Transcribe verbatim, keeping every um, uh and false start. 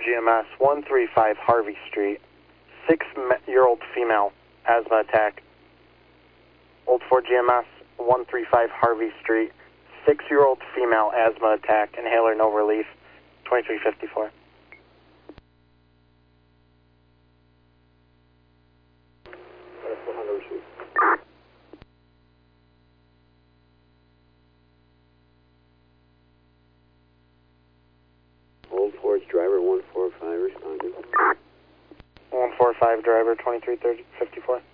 G M S, one three five Harvey Street. Six-year-old female, asthma attack. Old Ford G M S, one three five Harvey Street. Six-year-old female, asthma attack. Inhaler, no relief. twenty-three fifty-four. Old Ford's driver, one four five, responding. one four five driver, twenty-three fifty-four.